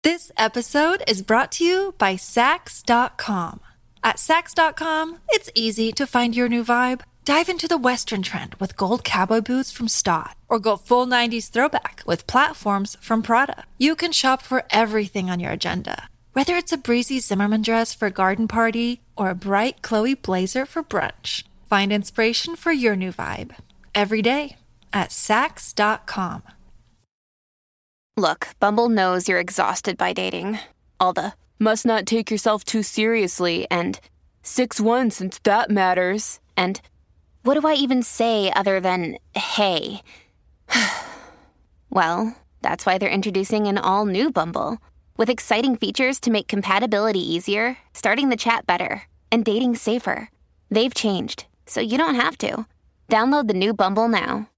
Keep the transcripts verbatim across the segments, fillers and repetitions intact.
This episode is brought to you by Sax dot com. At Sax dot com, it's easy to find your new vibe. Dive into the Western trend with gold cowboy boots from Stott, or go full nineties throwback with platforms from Prada. You can shop for everything on your agenda, whether it's a breezy Zimmermann dress for a garden party or a bright Chloe blazer for brunch. Find inspiration for your new vibe every day at Sax dot com. Look, Bumble knows you're exhausted by dating. All the must not take yourself too seriously and six one since that matters. And what do I even say other than hey? Well, that's why they're introducing an all-new Bumble with exciting features to make compatibility easier, starting the chat better, and dating safer. They've changed, so you don't have to. Download the new Bumble now.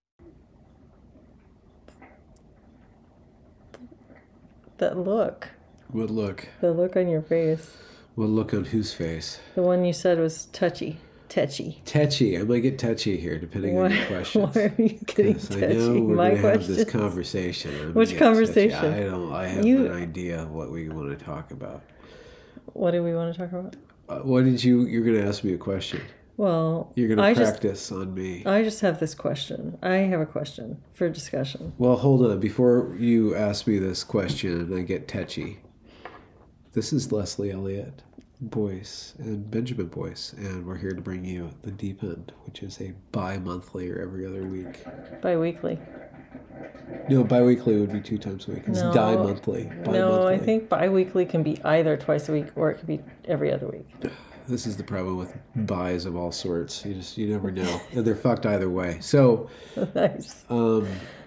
That look. What look? The look on your face. What look on whose face? The one you said was touchy. Tetchy. Tetchy. I might get touchy here, depending why, on your questions. Why are you getting touchy? I know we're My going to have this questions? conversation. I'm Which conversation? Touchy. I don't. I have You- an idea of what we want to talk about. What do we want to talk about? Uh, what did you? You're going to ask me a question. Well, You're going I to just, practice on me. I just have this question. I have a question for discussion. Well, hold on. Before you ask me this question and I get tetchy, this is Leslie Elliott Boyce and Benjamin Boyce, and we're here to bring you The Deep End, which is a bi-monthly or every other week. Bi-weekly. No, bi-weekly would be two times a week. It's No. di-monthly. Bi-monthly. No, I think bi-weekly can be either twice a week or it could be every other week. This is the problem with buys of all sorts. You just you never know. And they're fucked either way. So, Nice. um,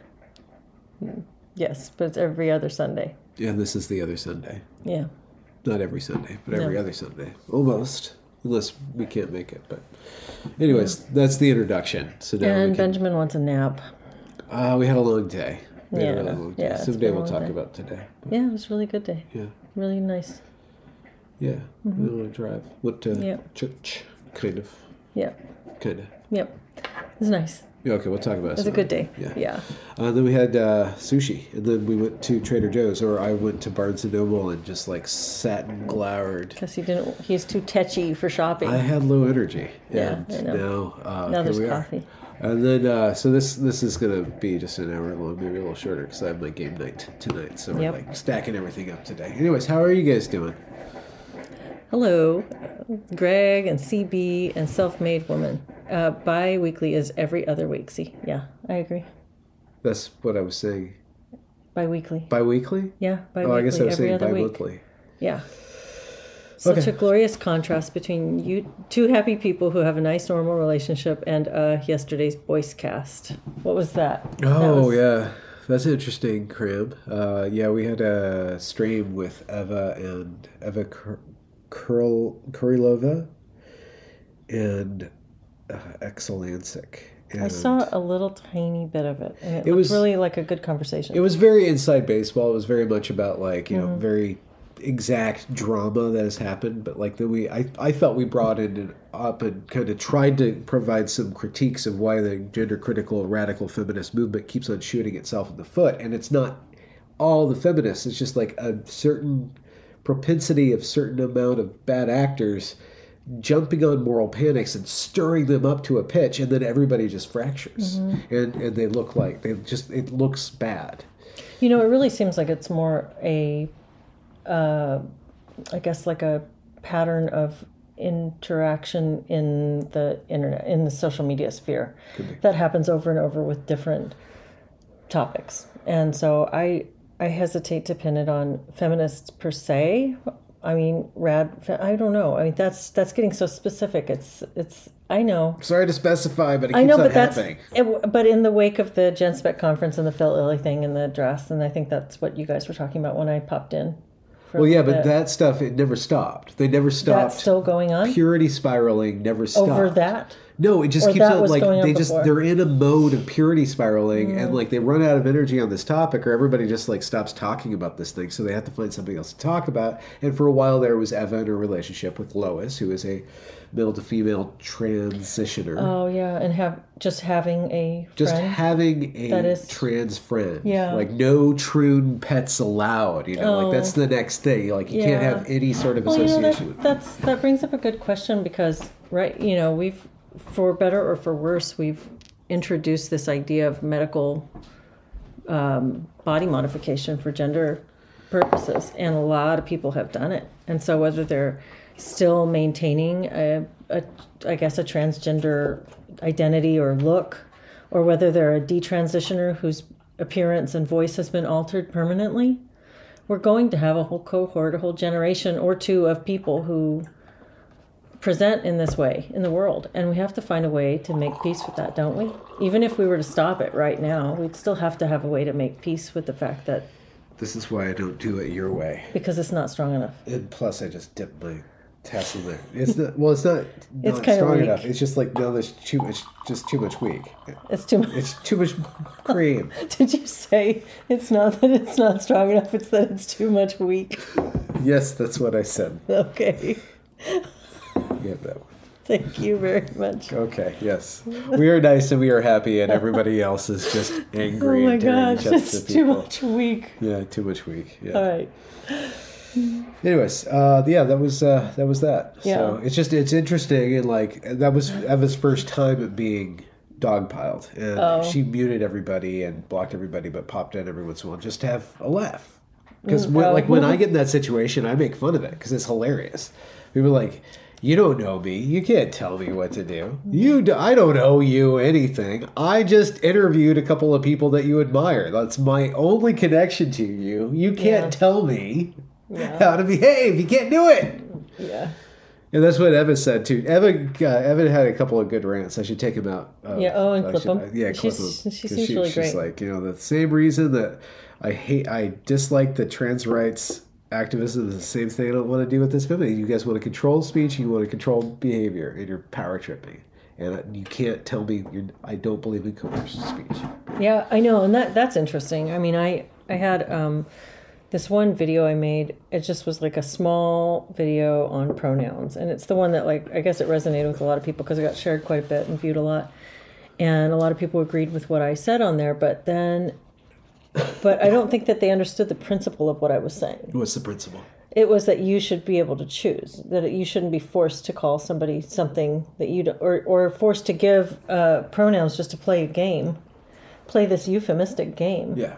Yes, but it's every other Sunday. yeah, this is the other Sunday. Yeah. Not every Sunday, but every No. other Sunday. Almost. Unless we can't make it. But anyways, that's the introduction. So now And we can, Benjamin wants a nap. uh, we had a long day. We had Yeah, a really long day. yeah, it's Someday been a we'll long talk day. about today. But Yeah, it was a really good day. yeah. Really nice. Yeah. We don't want to drive. Went to Yeah. church. Kind of. Yeah. Kind of. Yep. It was nice. Yeah, okay, we'll talk about it. It was a some good other- day. Yeah. Yeah. Uh, then we had uh, sushi, and then we went to Trader Joe's, or I went to Barnes and Noble and just like sat and glowered. Because he didn't. He's too tetchy for shopping. I had low energy. Yeah, and I know. Now, uh, Now here there's we coffee. Are. And then, uh, so this this is gonna be just an hour long, maybe a little shorter, because I have my game night tonight. So we're Yep. like stacking everything up today. Anyways, how are you guys doing? Hello, Greg and C B and Self-Made Woman. Uh, bi-weekly is every other week. See, yeah, I agree. That's what I was saying. Bi-weekly. Bi-weekly? Yeah, bi-weekly. Oh, I guess I was every saying other week. bi-monthly. Yeah. Such Okay. a glorious contrast between you two happy people who have a nice normal relationship and uh, yesterday's Boyce cast. What was that? That Oh, was- yeah. That's interesting, Cram. Uh, yeah, we had a stream with Eva and Eva Kur- Kurl- Kurilova and uh, Exelancic. I saw a little tiny bit of it, and it, It was was- really like a good conversation. It was very inside baseball. It was very much about like, you Mm-hmm. know, very exact drama that has happened. But like then we, I, I felt we brought in and up and kind of tried to provide some critiques of why the gender critical radical feminist movement keeps on shooting itself in the foot. And it's not all the feminists. It's just like a certain propensity of certain amount of bad actors jumping on moral panics and stirring them up to a pitch, and then everybody just fractures, Mm-hmm. and and they look like they just it looks bad. You know, it really seems like it's more a, uh, I guess, like a pattern of interaction in the internet, in the social media sphere, that happens over and over with different topics. And so I, I hesitate to pin it on feminists per se. I mean, rad. I don't know. I mean, that's that's getting so specific. It's it's. I know. Sorry to specify, but it keeps I know, on but that's happening. it, but in the wake of the Gen Spec conference and the Phil Illy thing and the dress, and I think that's what you guys were talking about when I popped in. for Well, a yeah, little but bit. that stuff it never stopped. They never stopped. That's still going on Purity spiraling never stopped. over that. No, it just Or keeps that on was like going on they just before? they're in a mode of purity spiraling, Mm. and like they run out of energy on this topic, or everybody just like stops talking about this thing, so they have to find something else to talk about. And for a while there was Eva in a relationship with Lois, who is a male to female transitioner. Oh yeah, and have just having a just friend. having a that is- trans friend. Yeah. Like no true pets allowed. You know, Oh. like that's the next thing. Like you Yeah. can't have any sort of Well, you know, association that, with that's that brings up a good question because, right, you know, we've, for better or for worse, we've introduced this idea of medical um, body modification for gender purposes, and a lot of people have done it. And so whether they're still maintaining a, a I guess a transgender identity or look, or whether they're a detransitioner whose appearance and voice has been altered permanently, we're going to have a whole cohort, a whole generation or two of people who present in this way in the world. And we have to find a way to make peace with that, don't we? Even if we were to stop it right now, we'd still have to have a way to make peace with the fact that, This is why I don't do it your way. because it's not strong enough. And plus, I just dipped my tassel there. It's not. Well, it's not. It's not kinda strong weak. enough. It's just like no. There's too much. Just too much weak. It's too much. It's too much cream. Did you say it's not that it's not strong enough, it's that it's too much weak? Yes, that's what I said. Okay. You have that one. Thank you very much. Okay. Yes, we are nice and we are happy, and everybody else is just Oh angry my and tearing gosh, each other it's to too people. much weak. Yeah, too much weak. Yeah. All right. Anyways, uh, yeah, that was uh, that was that. So Yeah. it's just it's interesting, and like that was Eva's first time at being dogpiled, and Oh. she muted everybody and blocked everybody, but popped in every once in a while just to have a laugh. Because Mm, when, oh. like when I get in that situation, I make fun of it because it's hilarious. People are like, "You don't know me. You can't tell me what to do. You, do, I don't owe you anything. I just interviewed a couple of people that you admire. That's my only connection to you. You can't Yeah. tell me." Yeah. How to behave? You can't do it. Yeah. And that's what Eva said too. Eva, uh, Evan had a couple of good rants. I should take him out. Uh, Yeah, oh, and I clip should- him. Yeah, clip She's- him. she 'Cause seems really she's great. like, you know, the same reason that I hate, I dislike the trans rights activism is the same thing I don't want to do with this family. You guys want to control speech, you want to control behavior, and you're power tripping. And you can't tell me you're, I don't believe in coercive speech. Yeah, I know, and that that's interesting. I mean, I I had um, this one video I made. It just was like a small video on pronouns, and it's the one that, like, I guess it resonated with a lot of people because it got shared quite a bit and viewed a lot, and a lot of people agreed with what I said on there. But then, but I don't think that they understood the principle of what I was saying. What's the principle? It was that you should be able to choose, that you shouldn't be forced to call somebody something that you don't, or or forced to give uh, pronouns just to play a game, play this euphemistic game. Yeah.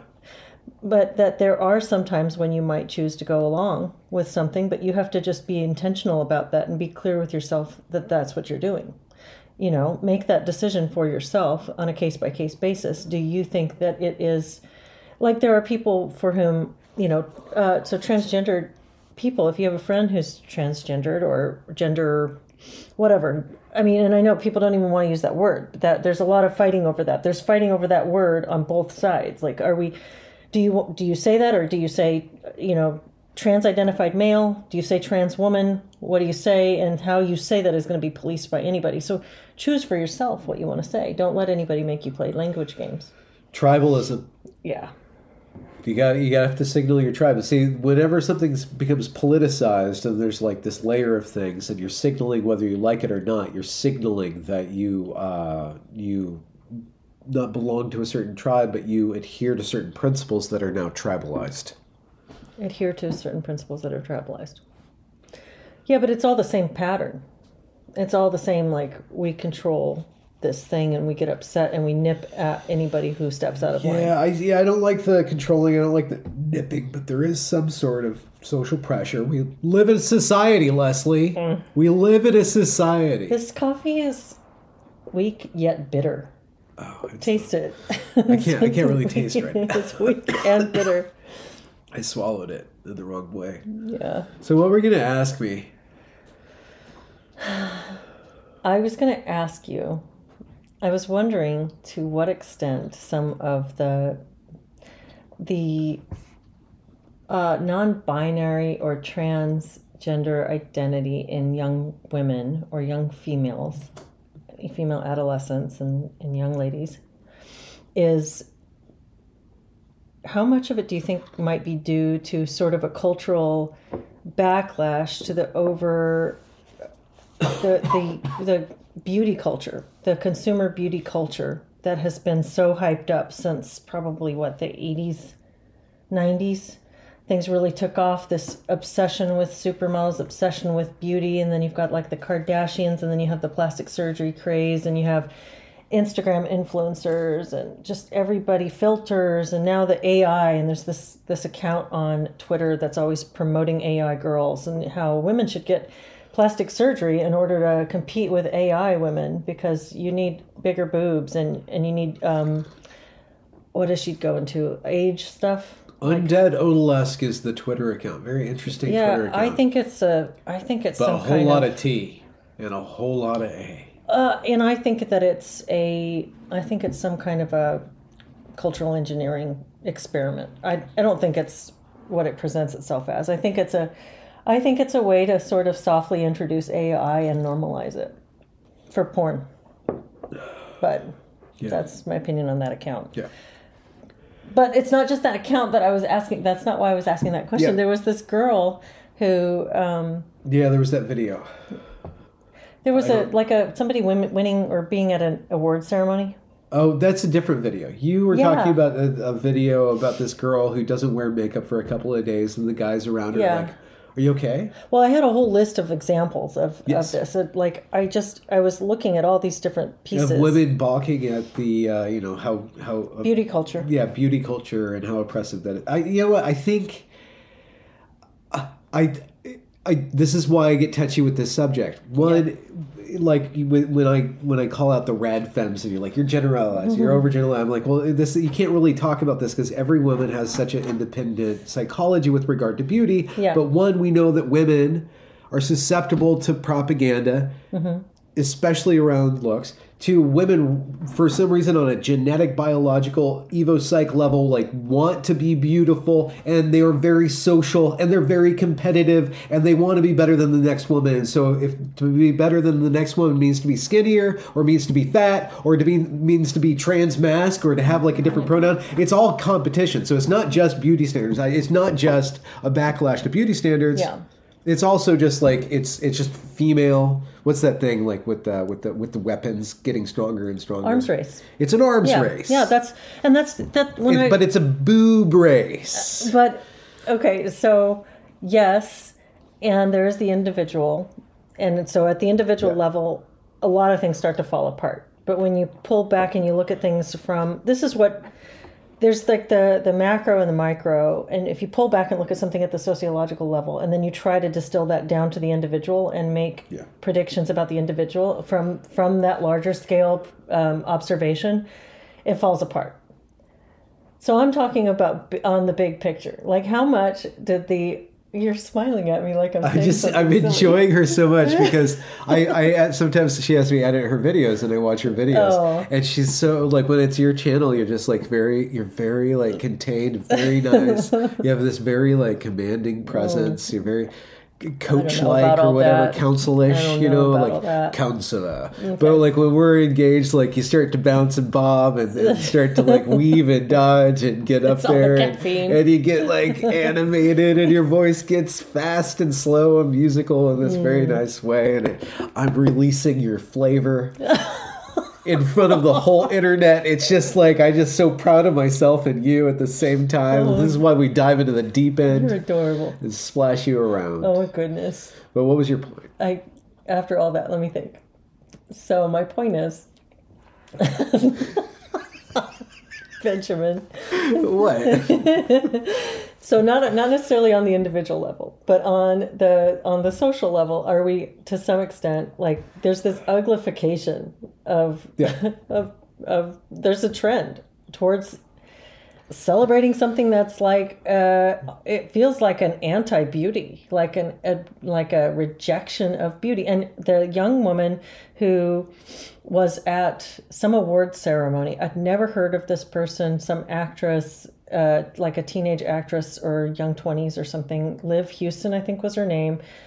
But that there are some times when you might choose to go along with something, but you have to just be intentional about that and be clear with yourself that that's what you're doing. You know, make that decision for yourself on a case-by-case basis. Do you think that it is, like, there are people for whom, you know, uh, so transgendered people, if you have a friend who's transgendered or gender whatever, I mean, and I know people don't even want to use that word, but that there's a lot of fighting over that. There's fighting over that word on both sides. Like, are we, do you do you say that, or do you say, you know, trans-identified male? Do you say trans woman? What do you say? And how you say that is going to be policed by anybody. So choose for yourself what you want to say. Don't let anybody make you play language games. Tribalism. Yeah. You got you got to have to signal your tribe. See, whenever something becomes politicized and there's like this layer of things, and you're signaling whether you like it or not, you're signaling that you uh, you not belong to a certain tribe, but you adhere to certain principles that are now tribalized. Adhere to certain principles that are tribalized. Yeah, but it's all the same pattern. It's all the same, like, we control this thing and we get upset and we nip at anybody who steps out of line. Yeah, I yeah, I don't like the controlling. I don't like the nipping, but there is some sort of social pressure. We live in a society, Leslie. Mm. We live in a society. This coffee is weak yet bitter. Oh, it's- Taste it. I can't. I can't really taste right now. It's weak and bitter. I swallowed it in the wrong way. Yeah. So what were you gonna ask me? I was going to ask you, I was wondering to what extent some of the the uh, non-binary or transgender identity in young women or young females, female adolescents and, and young ladies, is how much of it do you think might be due to sort of a cultural backlash to the over the the the beauty culture, the consumer beauty culture that has been so hyped up since probably what, the eighties, nineties? Things really took off, this obsession with supermodels, obsession with beauty, and then you've got like the Kardashians, and then you have the plastic surgery craze, and you have Instagram influencers, and just everybody filters, and now the A I, and there's this this account on Twitter that's always promoting A I girls and how women should get plastic surgery in order to compete with A I women because you need bigger boobs and, and you need, um, what does she go into, age stuff? Undead Odalesque is the Twitter account. Very interesting Yeah, Twitter account. I think it's a, I think it's but some a whole kind lot of, of T and a whole lot of A. Uh, and I think that it's a, I think it's some kind of a cultural engineering experiment. I, I don't think it's what it presents itself as. I think it's a, I think it's a way to sort of softly introduce A I and normalize it for porn. But yeah. That's my opinion on that account. Yeah. But it's not just that account that I was asking. That's not why I was asking that question. Yeah. There was this girl who. Um, yeah, there was that video. There was I a don't... like a somebody win, winning or being at an award ceremony. Oh, that's a different video. You were Yeah. talking about a, a video about this girl who doesn't wear makeup for a couple of days, and the guys around her Yeah. are like, "Are you okay?" Well, I had a whole list of examples of, Yes. of this. It, like I just I was looking at all these different pieces. Of women balking at the, uh, you know, how how uh, Beauty culture. Yeah, beauty culture and how oppressive that is. I, you know what? I think I, I, I this is why I get touchy with this subject. One, yeah. like when when I when I call out the rad femmes and you're like, you're generalized, mm-hmm. you're overgeneralized. I'm like, well, this you can't really talk about this because every woman has such an independent psychology with regard to beauty. Yeah. But one, we know that women are susceptible to propaganda. Mm-hmm. Especially around looks. Two, women, for some reason on a genetic, biological, evo-psych level, like want to be beautiful, and they are very social, and they're very competitive, and they want to be better than the next woman. And so if to be better than the next woman means to be skinnier, or means to be fat, or to be means to be trans-masc, or to have like a different pronoun, it's all competition. So it's not just beauty standards. It's not just a backlash to beauty standards. Yeah. It's also just like it's it's just female. What's that thing like with the with the with the weapons getting stronger and stronger? Arms race. It's an arms yeah. race. Yeah, that's and that's that. When it, I, but it's a boob race. But okay, so yes, and there's the individual, and so at the individual Yeah. level, a lot of things start to fall apart. But when you pull back and you look at things from this is what. There's like the, the macro and the micro, and if you pull back and look at something at the sociological level, and then you try to distill that down to the individual and make Yeah. predictions about the individual from from that larger scale um, observation, it falls apart. So I'm talking about b- on the big picture, like how much did the You're smiling at me like I'm. I saying just something I'm silly. enjoying her so much because I, I sometimes she has me edit her videos and I watch her videos Oh. and she's so like when it's your channel you're just like very you're very like contained, very nice. You have this very like commanding presence. You're very coach like about or all whatever, that. counselish, I don't you know know, about all like that. counselor. But like when we're engaged, like you start to bounce and bob and, and start to like weave and dodge and get up It's all the there and, caffeine. and you get like animated and your voice gets fast and slow and musical in this Mm. very nice way, and it, I'm releasing your flavor in front of the whole internet. It's just like I just so proud of myself and you at the same time. Oh. This is why we dive into the deep end You're adorable. and splash you around. Oh my goodness. But what was your point? I after all that, let me think. So my point is, Benjamin. What? So not not necessarily on the individual level, but on the on the social level, are we to some extent like there's this uglification of Yeah. of of there's a trend towards celebrating something that's like uh, it feels like an anti-beauty, like an a, like a rejection of beauty. And the young woman who was at some award ceremony, I'd never heard of this person, some actress, uh, like a teenage actress or young twenties or something. Liv Houston, I think was her name.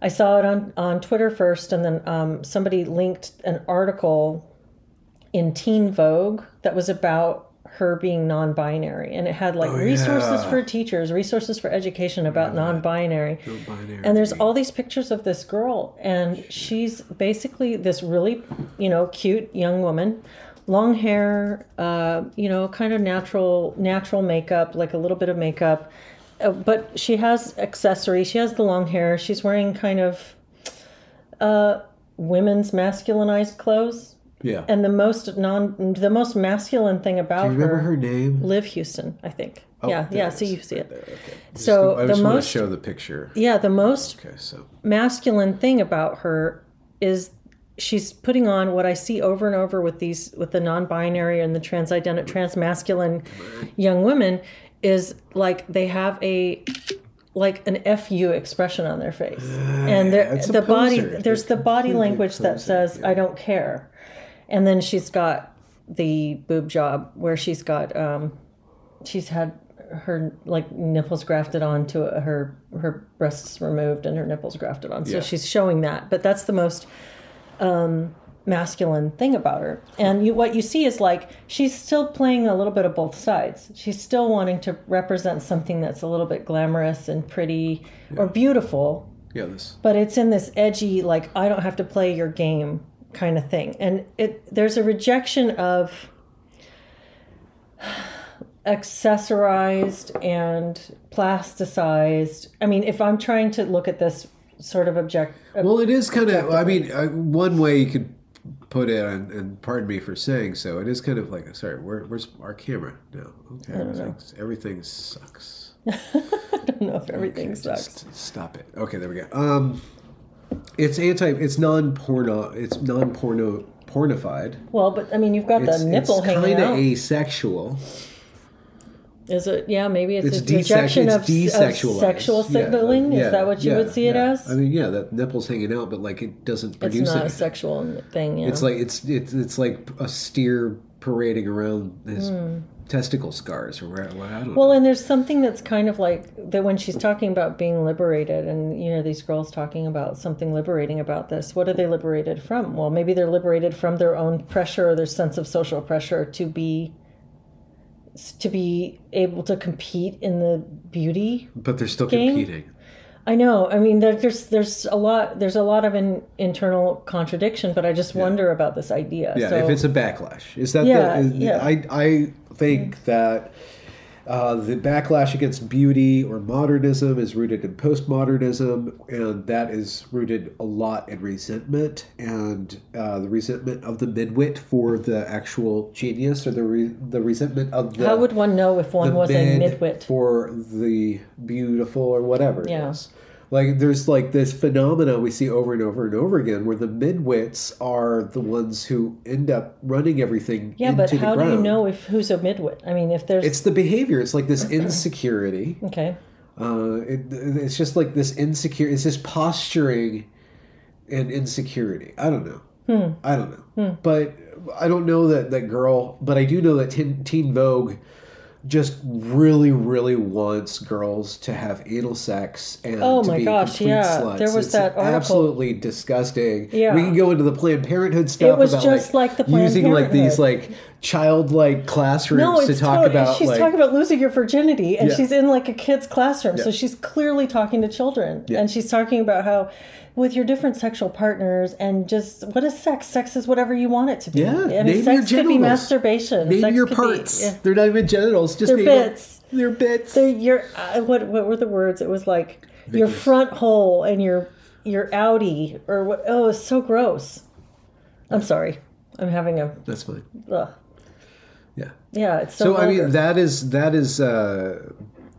I saw it on, on Twitter first, and then um, somebody linked an article in Teen Vogue that was about her being non-binary, and it had like Oh, resources yeah. for teachers, resources for education about non-binary. Non-binary. And there's all these pictures of this girl, and she's basically this really, you know, cute young woman, long hair, uh, you know, kind of natural, natural makeup, like a little bit of makeup, uh, but she has accessories. She has the long hair. She's wearing kind of uh, women's masculinized clothes. Yeah. And the most non, the most masculine thing about Do you remember her, her name? Liv Houston, I think. Oh, yeah, there yeah. it So is, you see right it. there, okay. Just So go- I the just want most- to show the picture. Yeah, the most Okay, so masculine thing about her is she's putting on what I see over and over with these, with the non-binary and the trans-identity, trans-masculine young women, is like they have a like an F U expression on their face, and yeah, it's a the body poser. there's They're the body completely language that posing, says yeah. I don't care, and then she's got the boob job where she's got um, she's had her like nipples grafted onto her her breasts removed and her nipples grafted on, so Yeah. she's showing that, but that's the most um, masculine thing about her. And you, what you see is like she's still playing a little bit of both sides. She's still wanting to represent something that's a little bit glamorous and pretty or beautiful, yeah, this. but it's in this edgy, like I don't have to play your game kind of thing. And it there's a rejection of accessorized and plasticized. I mean, if I'm trying to look at this sort of object, Well, it is kind of. I mean, uh, one way you could put it, and, and pardon me for saying so, it is kind of like. Sorry, where, where's our camera? No, okay, everything, everything sucks. I don't know if everything Okay, sucks. just stop it. Okay, there we go. Um, it's anti. It's non-porno. It's non-porno pornified. Well, but I mean, you've got It's, the nipple it's hanging kind of out. asexual. Is it? Yeah, maybe it's, It's, a desex- rejection it's of, of desexualized. sexual Yeah, signaling. yeah, Is that what you yeah, would see it yeah. as? I mean, yeah, that nipple's hanging out, but like it doesn't It's produce not a anything. sexual thing. Yeah. It's like it's it's it's like a steer parading around his testicle scars, or where, well, I don't Hmm. well, know. and there's something that's kind of like that when she's talking about being liberated, and you know these girls talking about something liberating about this. What are they liberated from? Well, maybe they're liberated from their own pressure or their sense of social pressure to be to be able to compete in the beauty. But they're still game? competing. I know. I mean, there- there's there's a lot there's a lot of an internal contradiction, but I just wonder about this idea. Yeah, so, if it's a backlash, is that Yeah, the? Is, yeah. I I think that uh, the backlash against beauty or modernism is rooted in postmodernism, and that is rooted a lot in resentment and uh, the resentment of the midwit for the actual genius, or the re- the resentment of the. how would one know if one the was a mid midwit? for the beautiful or whatever Yeah. it is. Like there's like this phenomena we see over and over and over again where the midwits are the ones who end up running everything Yeah, into but the how ground. do you know if who's a midwit? I mean, if there's It's the behavior. It's like this insecurity. okay, Uh, it, it's just like this insecure. It's this posturing and insecurity. I don't know. Hmm. I don't know. But I don't know that that girl. But I do know that Teen, Teen Vogue just really, really wants girls to have anal sex and Oh to my be gosh, complete yeah. sluts. There was It's that article. absolutely disgusting. Yeah. We can go into the Planned Parenthood stuff. It was about just like the Planned using like these Parenthood. like childlike classrooms no, to it's talk totally, about. she's like, talking about losing your virginity, and Yeah. she's in like a kid's classroom, so Yeah. she's clearly talking to children, Yeah. and she's talking about how with your different sexual partners, and just what is sex? Sex is whatever you want it to be. Yeah, I mean, name your sex could be genitals. masturbation. Name sex your could parts. Be, yeah. They're not even genitals. Just They're name them. bits. They're bits. They're your uh, what? What were the words? It was like your Vickers. front hole and your your outie or what? Oh, it's so gross. I'm sorry. I'm having a. That's fine. Ugh. Yeah. Yeah, it's so. So I vulgar. mean, that is that is. Uh,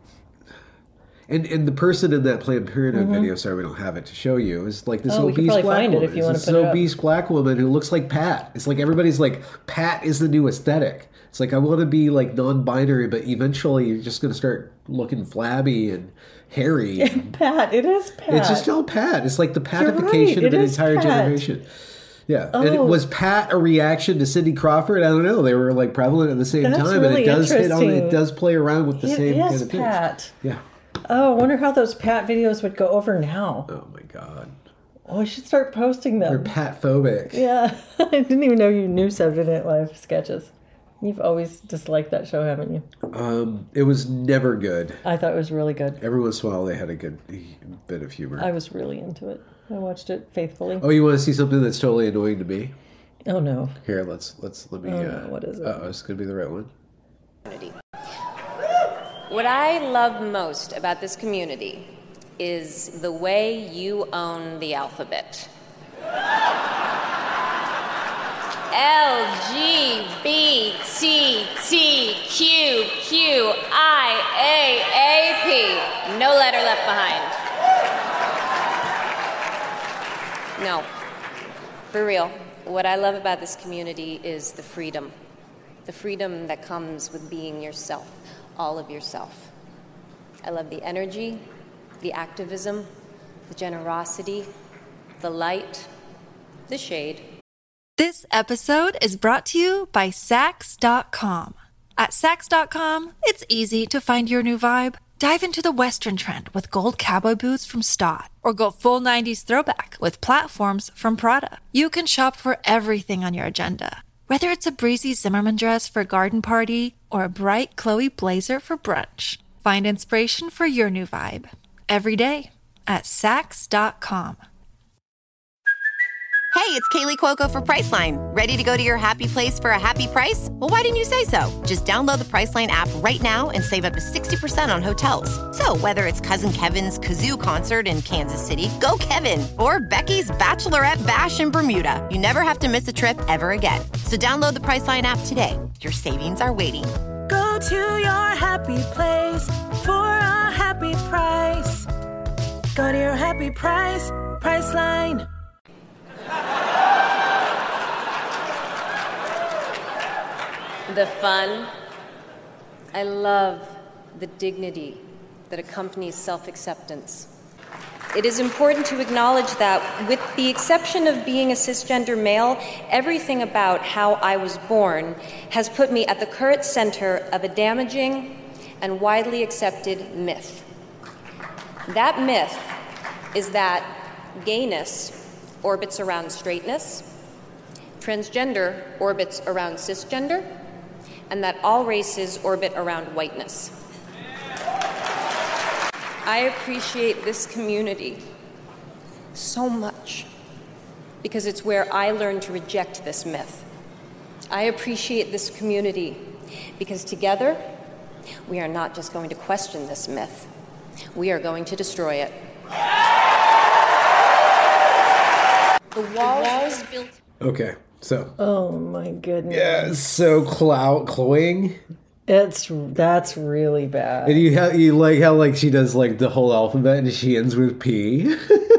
and and the person in that Planned Parenthood video, sorry we don't have it to show you, is like this Mm-hmm. Oh, we could obese probably black find it woman. if you It's wanna this put it up. obese black woman who looks like Pat. It's like everybody's like, Pat is the new aesthetic. It's like I want to be like non-binary, but eventually you're just going to start looking flabby and hairy. And Pat. It is Pat. it's just all Pat. It's like the right, patification it of an is entire Pat. generation. Yeah, and it Oh. was Pat a reaction to Cindy Crawford? I don't know. They were like prevalent at the same That's time, really and it does hit on. interesting. It does play around with the It same is kind of things. Pat. Yeah, Oh, I wonder how those Pat videos would go over now. Oh my god. Oh, I should start posting them. They're Pat phobic. Yeah. I didn't even know you knew Saturday Night Live sketches. You've always disliked that show, haven't you? Um, it was never good. I thought it was really good. Every once in a while they had a good bit of humor. I was really into it. I watched it faithfully. Oh, you want to see something that's totally annoying to me? Oh, no. Here, let's let's let me. Oh, uh, no. What is it? Uh-oh, it's gonna be the right one. What I love most about this community is the way you own the alphabet. L, G, B, T, T, Q, Q, I, A, A, P. No letter left behind. No. For real. What I love about this community is the freedom. The freedom that comes with being yourself, all of yourself. I love the energy, the activism, the generosity, the light, the shade. This episode is brought to you by Sax dot com. At Sax dot com, it's easy to find your new vibe. Dive into the Western trend with gold cowboy boots from Stott, or go full nineties throwback with platforms from Prada. You can shop for everything on your agenda, whether it's a breezy Zimmermann dress for a garden party or a bright Chloe blazer for brunch. Find inspiration for your new vibe every day at Sax dot com. Hey, it's Kaylee Cuoco for Priceline. Ready to go to your happy place for a happy price? Well, why didn't you say so? Just download the Priceline app right now and save up to sixty percent on hotels. So whether it's Cousin Kevin's Kazoo Concert in Kansas City, go Kevin, or Becky's Bachelorette Bash in Bermuda, you never have to miss a trip ever again. So download the Priceline app today. Your savings are waiting. Go to your happy place for a happy price. Go to your happy price, Priceline. The fun. I love the dignity that accompanies self-acceptance. It is important to acknowledge that, with the exception of being a cisgender male, everything about how I was born has put me at the current center of a damaging and widely accepted myth. That myth is that gayness orbits around straightness, transgender orbits around cisgender, and that all races orbit around whiteness. I appreciate this community so much because it's where I learned to reject this myth. I appreciate this community because together we are not just going to question this myth, we are going to destroy it. The walls built. Okay, so. Oh my goodness. Yeah, so clout cloying. It's that's really bad. And you have, you like how like she does like the whole alphabet and she ends with P.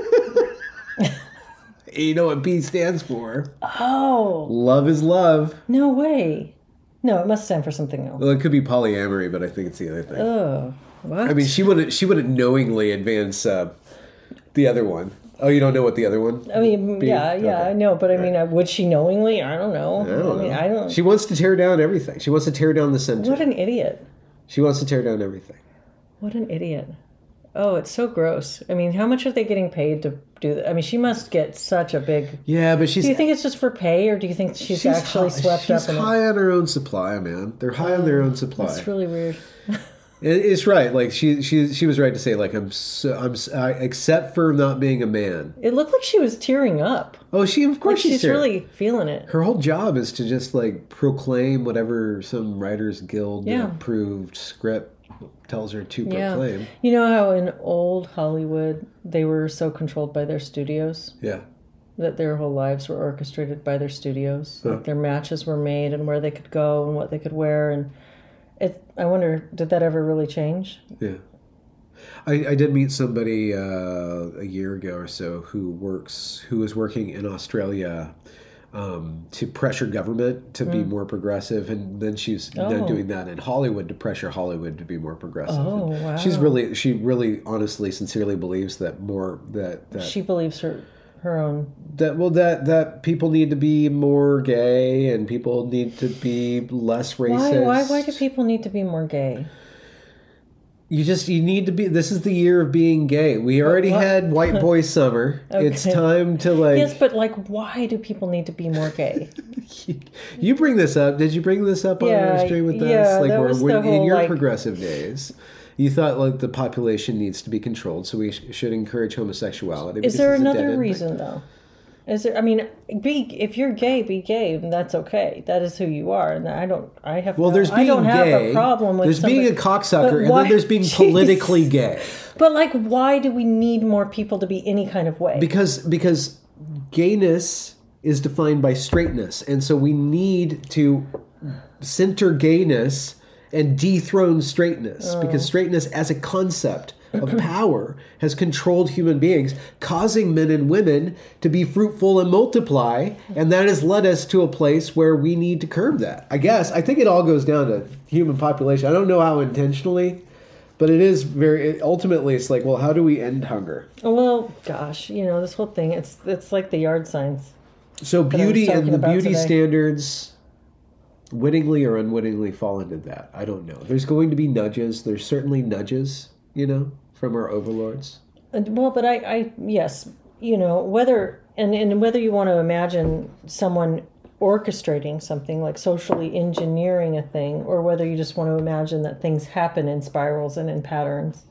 You know what P stands for? Oh, love is love. No way. No, it must stand for something else. Well, it could be polyamory, but I think it's the other thing. Oh, what? I mean, she wouldn't she wouldn't knowingly advance uh, the other one. Oh, you don't know what the other one? I mean, be? yeah, yeah, Okay. I know, but I mean, uh, would she knowingly? I don't know. I don't I mean, know. I don't. She wants to tear down everything. She wants to tear down the center. What an idiot! She wants to tear down everything. What an idiot! Oh, it's so gross. I mean, how much are they getting paid to do that? I mean, she must get such a big. Yeah, but she's. Do you think it's just for pay, or do you think she's, she's actually high, swept she's up in high it? on her own supply, man. They're high on their own supply. That's really weird. It's right. Like she, she, she was right to say, like I'm, so, I'm, I, except for not being a man. It looked like she was tearing up. Oh, she, of course, like she's, she's tearing. really feeling it. Her whole job is to just like proclaim whatever some Writers Guild Yeah. approved script tells her to Yeah. proclaim. You know how in old Hollywood they were so controlled by their studios Yeah. that their whole lives were orchestrated by their studios. Huh. Like their matches were made and where they could go and what they could wear, and it. I wonder, did that ever really change? Yeah. I, I did meet somebody uh, a year ago or so who works, who was working in Australia um, to pressure government to be more progressive, and then she's then Oh. doing that in Hollywood to pressure Hollywood to be more progressive. Oh, And wow. She's really, she really, honestly, sincerely believes that more that that She believes her her own. that well that that people need to be more gay and people need to be less Why? racist. Why? Why do people need to be more gay? You just, you need to be, this is the year of being gay. We already what? had white boy summer. Okay. It's time to like... Yes, but like, why do people need to be more gay? You bring this up. Did you bring this up on Yeah, our stream with us? yeah, Like, that where, was when, the in whole, your like- progressive days, you thought like the population needs to be controlled, so we sh- should encourage homosexuality. Is because there it's a another dead-end reason thing. though? Is there? I mean, be if you're gay, be gay, and that's okay. That is who you are, and I don't. I have. Well, no, there's being I don't gay. have a problem with There's being a somebody- cocksucker, but and why- then there's being Jeez. politically gay. But like, why do we need more people to be any kind of way? Because because gayness is defined by straightness, and so we need to center gayness and dethrone straightness, Oh. because straightness as a concept of power has controlled human beings, causing men and women to be fruitful and multiply, and that has led us to a place where we need to curb that. I guess I think it all goes down to human population. I don't know how intentionally, but it is very it, ultimately it's like, well, how do we end hunger? Well, gosh, you know, this whole thing, it's it's like the yard signs. So I was beauty and talking the about beauty today. standards wittingly or unwittingly fall into that. I don't know. There's going to be nudges. There's certainly nudges, you know, from our overlords. And- Well, but I, I yes, you know, whether and, and whether you want to imagine someone orchestrating something like socially engineering a thing, or whether you just want to imagine that things happen in spirals and in patterns.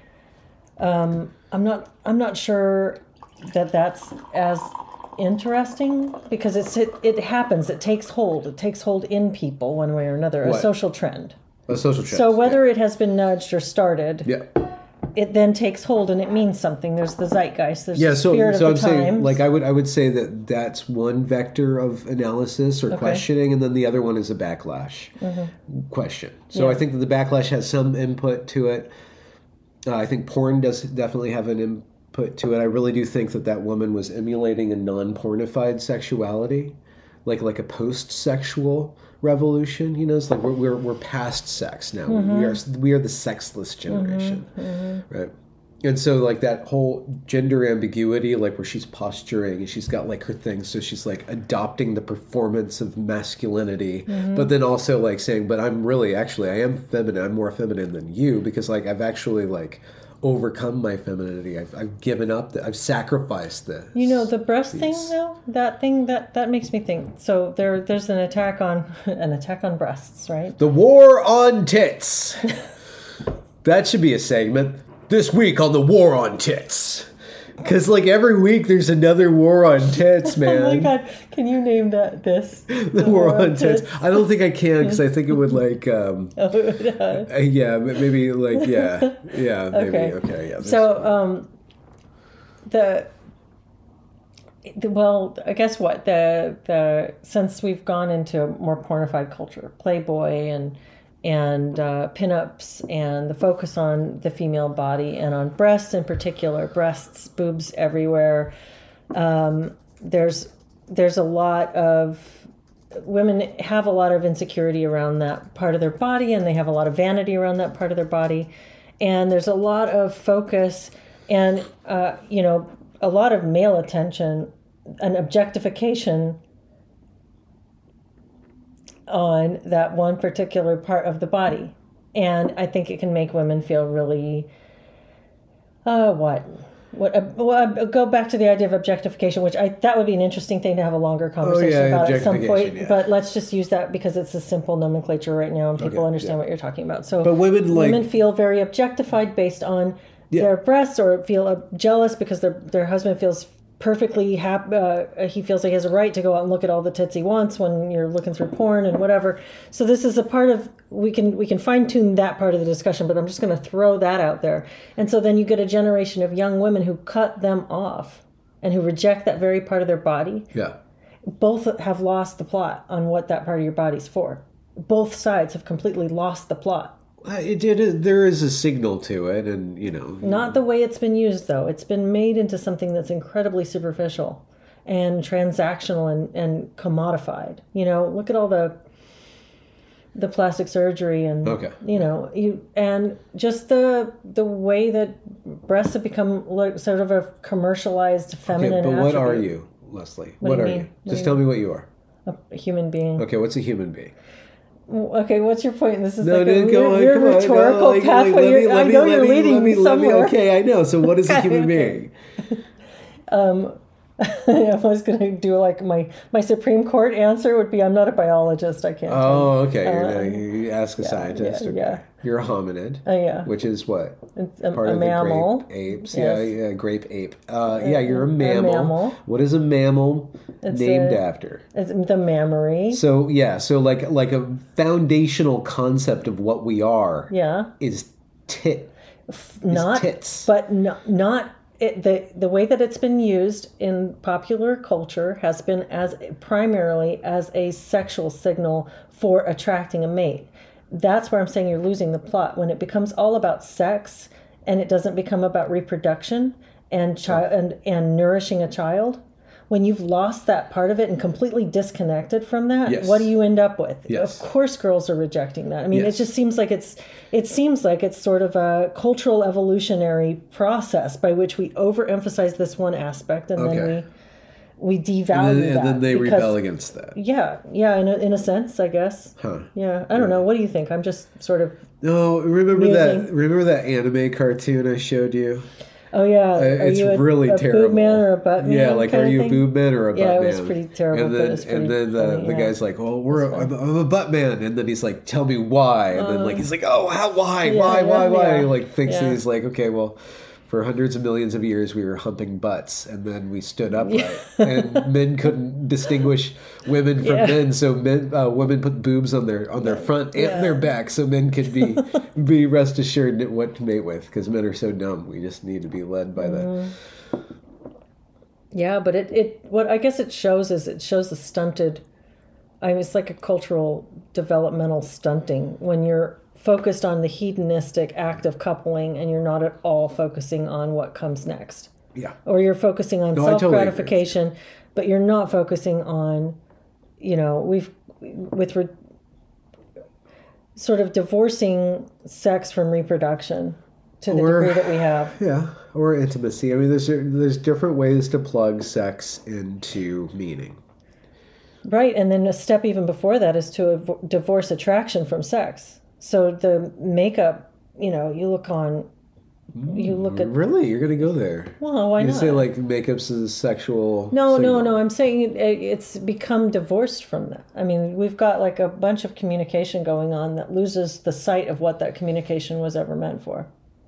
Um, I'm not. I'm not sure that that's as interesting, because it's it, it happens. It takes hold. It takes hold in people one way or another. What? A social trend. A social trend. So whether it has been nudged or started, Yeah. it then takes hold and it means something. There's the zeitgeist. There's Yeah, the so spirit so I'm of the saying, times. like, I would I would say that that's one vector of analysis or Okay. questioning, and then the other one is a backlash question. So Yeah. I think that the backlash has some input to it. Uh, I think porn does definitely have an input to it. I really do think that that woman was emulating a non-pornified sexuality, like like a post-sexual revolution. You know, it's like we're we're, we're past sex now. We are we are the sexless generation, right? And so like that whole gender ambiguity, like where she's posturing and she's got like her thing, so she's like adopting the performance of masculinity, but then also like saying, but I'm really actually I am feminine. I'm more feminine than you, because like I've actually like overcome my femininity. I've, I've given up. The, I've sacrificed this. You know, the breast thing These- though, that thing that that makes me think. So there there's an attack on an attack on breasts, right? The war on tits. That should be a segment. This week on the war on tits. Because like every week there's another war on tits, man. Oh my god, can you name that this? The war on tits. I don't think I can, because I think it would like, um, Oh, it does. uh, yeah, m- maybe like, yeah, yeah, maybe, Okay. okay, yeah. So um, the, the well, I guess what the the since we've gone into a more pornified culture, Playboy and and uh, pinups, and the focus on the female body and on breasts in particular, breasts, boobs everywhere. Um, there's there's a lot of women have a lot of insecurity around that part of their body, and they have a lot of vanity around that part of their body, and there's a lot of focus and uh, you know, a lot of male attention and objectification on that one particular part of the body. And I think it can make women feel really, uh, what? What? Uh, well, uh, go back to the idea of objectification, which I that would be an interesting thing to have a longer conversation yeah, about at some point. objectification, yeah. But let's just use that because it's a simple nomenclature right now, and people Okay, understand yeah. what you're talking about. So, But women, like- women feel very objectified based on Yeah. their breasts, or feel uh, jealous because their their husband feels perfectly happy. Uh, he feels like he has a right to go out and look at all the tits he wants when you're looking through porn and whatever. So this is a part of, we can we can fine tune that part of the discussion, but I'm just going to throw that out there. And so then you get a generation of young women who cut them off and who reject that very part of their body. Yeah. Both have lost the plot on what that part of your body's for. Both sides have completely lost the plot. Uh, It, it is, there is a signal to it, and you know, Not the way it's been used, though. It's been made into something that's incredibly superficial and transactional and, and commodified. You know, look at all the the plastic surgery and Okay. you know, you and just the the way that breasts have become like sort of a commercialized okay, feminine but what are attribute. you, Leslie? What What, do you are mean? you? What do Just you tell mean? me what you are. A human being. Okay, what's a human being? Okay, what's your point? This is No, like no, a go on, weird come on, rhetorical no, like, pathway. like, let me- You're- let I me- know let you're me- leading let me, me- let me- somewhere. Okay, I know. So what is a human Okay. being? I was going to do like my my Supreme Court answer would be, I'm not a biologist. I can't. tell Oh, you. okay. You're Uh, not- you ask a scientist. yeah, okay. yeah. You're a hominid. Oh, yeah. Which is what? It's a, Part a of mammal. the grape apes. Yes. Yeah, yeah, grape ape. Uh, yeah, you're a mammal. mammal. What is a mammal It's named a- after? It's the mammary. So yeah, so like like a foundational concept of what we are Yeah. is tit. Is Not tits. but not not it, the the way that it's been used in popular culture has been as primarily as a sexual signal for attracting a mate. That's where I'm saying you're losing the plot when it becomes all about sex and it doesn't become about reproduction and child and, and nourishing a child. When you've lost that part of it and completely disconnected from that, Yes. what do you end up with? Yes. Of course girls are rejecting that. I mean, Yes. it just seems like it's it seems like it's sort of a cultural evolutionary process by which we overemphasize this one aspect and Okay. then we we And devalue then, and that then they because- rebel against that. Yeah, yeah, in a, in a sense, I guess. Huh. Yeah, I don't know. What do you think? I'm just sort of. No, remember Musing. that remember that anime cartoon I showed you? Oh yeah, Uh, are it's you a, really a terrible. boob man or a butt man? Yeah, like kind are of you thing? a boob man or a Yeah, butt it man? was pretty terrible, And but then it was and pretty then the, funny, the yeah. guy's like, "Well, we're I'm, I'm a butt man," and then he's like, "Tell me why," and then like he's like, "Oh, how? Why? Yeah, why? yeah, why? Why?" yeah. He like thinks Yeah. he's like, "Okay, well." For hundreds of millions of years, we were humping butts, and then we stood upright, and men couldn't distinguish women from Yeah. men. So men, uh, women put boobs on their on their front and Yeah. their back, so men could be be rest assured what to mate with. Because men are so dumb, we just need to be led by Mm-hmm. the. Yeah, but it, it what I guess it shows is it shows the stunted. I mean, it's like a cultural developmental stunting when you're focused on the hedonistic act of coupling and you're not at all focusing on what comes next. Yeah. Or you're focusing on No, I totally agree with self-gratification, but you're not focusing on, you know, we've with re, sort of divorcing sex from reproduction to the Or- degree that we have. Yeah, or intimacy. I mean, there's there's different ways to plug sex into meaning. Right, and then a step even before that is to av- divorce attraction from sex. So the makeup, you know, you look on, you look at. Really, you're gonna go there? Well, why you not? say like makeup's a sexual? No, no, signal. no. I'm saying it, it's become divorced from that. I mean, we've got like a bunch of communication going on that loses the sight of what that communication was ever meant for.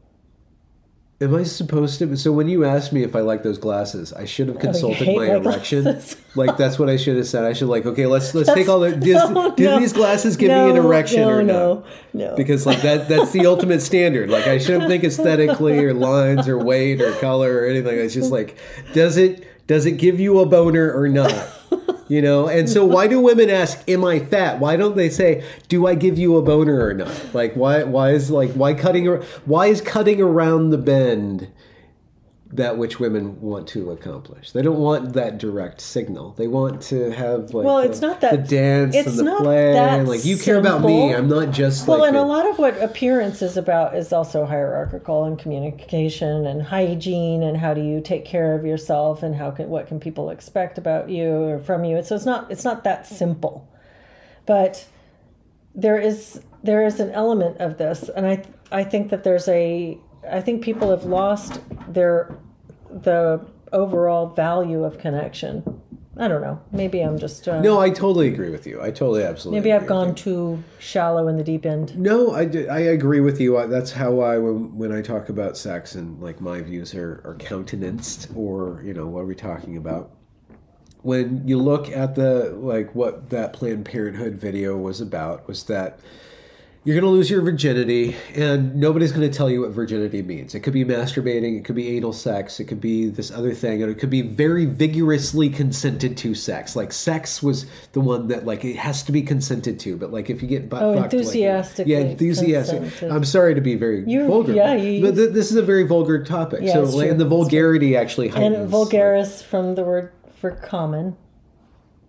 Am I supposed to? So when you asked me if I like those glasses, I should have consulted hate my my erection. glasses. Like that's what I should have said. I should like, okay, let's let's take all the. Does, no, do no. these glasses give no, me an erection no, or no, not? no. Because like that that's the ultimate standard. Like I shouldn't think aesthetically or lines or weight or color or anything. It's just like, does it does it give you a boner or not? You know, and so why do women ask, "Am I fat?" Why don't they say, "Do I give you a boner or not?" Like why why is like why cutting ar- why is cutting around the bend that which women want to accomplish? They don't want that direct signal. They want to have like Well, the, it's not that- the dance it's and the not play. that Like you care about me. simple. I'm not just Well, like and a- a lot of what appearance is about is also hierarchical and communication and hygiene and how do you take care of yourself and how can what can people expect about you or from you. So it's not it's not that simple, but there is there is an element of this, and I I think that there's a I think people have lost their the overall value of connection. I don't know. Maybe I'm just uh, No, I totally agree with you. I totally absolutely. maybe agree I've with gone you. too shallow in the deep end. No, I, do- I agree with you. I, that's how I when, when I talk about sex and like my views are, are countenanced, or you know what are we talking about? When you look at the like what that Planned Parenthood video was about was that you're going to lose your virginity and nobody's going to tell you what virginity means. It could be masturbating, it could be anal sex, it could be this other thing, and it could be very vigorously consented to sex. Like sex was the one that like it has to be consented to, but like if you get butt Oh, fucked, enthusiastically like, yeah, enthusiastic. consented. I'm sorry to be very You- vulgar, yeah, you- but th- this is a very vulgar topic. Yeah, so it's like, true. and the It's true. vulgarity actually heightens. And vulgaris from the word for common.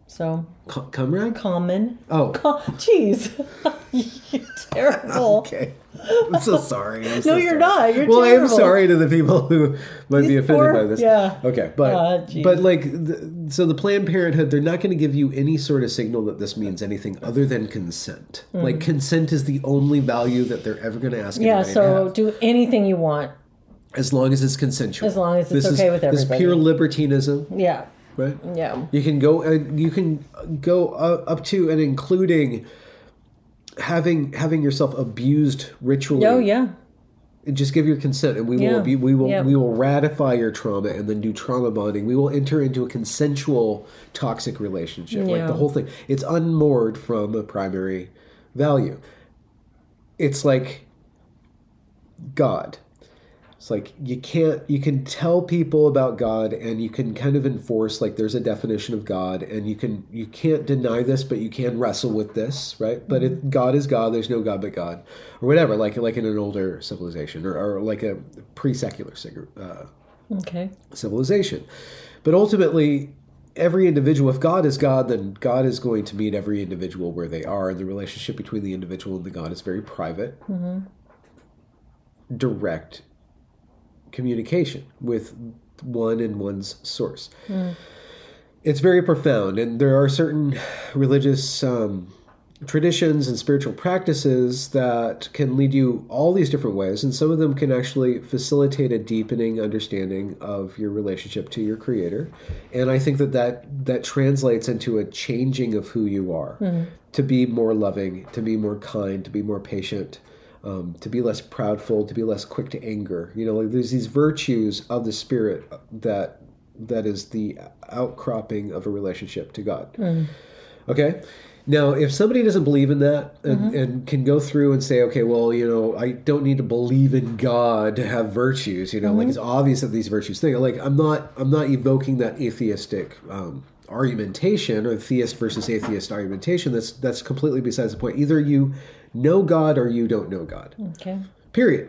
So, Co- Comrade? common. Oh. Com- Jeez. You're terrible. Okay. I'm so sorry. I'm so No, you're sorry. not. You're well, I am terrible. sorry to the people who might be These offended poor- by this. yeah. Okay, but Ah, geez. but like, the, so the Planned Parenthood, they're not going to give you any sort of signal that this means anything other than consent. Mm. Like, consent is the only value that they're ever going to ask. Yeah, anybody to so have. do anything you want. As long as it's consensual. As long as it's this okay is, with This is everybody. pure libertinism, Yeah. right? Yeah. You can go. Uh, you can go uh, up to and including having having yourself abused ritually. Oh, yeah. Just give your consent, and we Yeah. will be, we will Yeah. we will ratify your trauma, and then do trauma bonding. We will enter into a consensual toxic relationship, like Yeah. the whole thing. It's unmoored from a primary value. It's like God. It's like you can't, you can tell people about God, and you can kind of enforce, like, there's a definition of God, and you can, you can't deny this, but you can wrestle with this, right? But it, God is God, there's no God but God, or whatever, like like in an older civilization, or, or like a pre-secular uh, Okay. civilization. But ultimately, every individual, if God is God, then God is going to meet every individual where they are, and the relationship between the individual and the God is very private, Mm-hmm. direct communication with one and one's source. Mm. It's very profound, and there are certain religious um, traditions and spiritual practices that can lead you all these different ways, and some of them can actually facilitate a deepening understanding of your relationship to your Creator. And I think that that, that translates into a changing of who you are, Mm. to be more loving, to be more kind, to be more patient, Um, to be less proudful, to be less quick to anger. You know, like there's these virtues of the spirit that that is the outcropping of a relationship to God. Mm. Okay? Now, if somebody doesn't believe in that and, Mm-hmm. and can go through and say, okay, well, you know, I don't need to believe in God to have virtues, you know, Mm-hmm. like it's obvious that these virtues thing. Like I'm not I'm not evoking that atheistic um, argumentation, or theist versus atheist argumentation. That's that's completely besides the point. Either you know God or you don't know God. Okay. Period.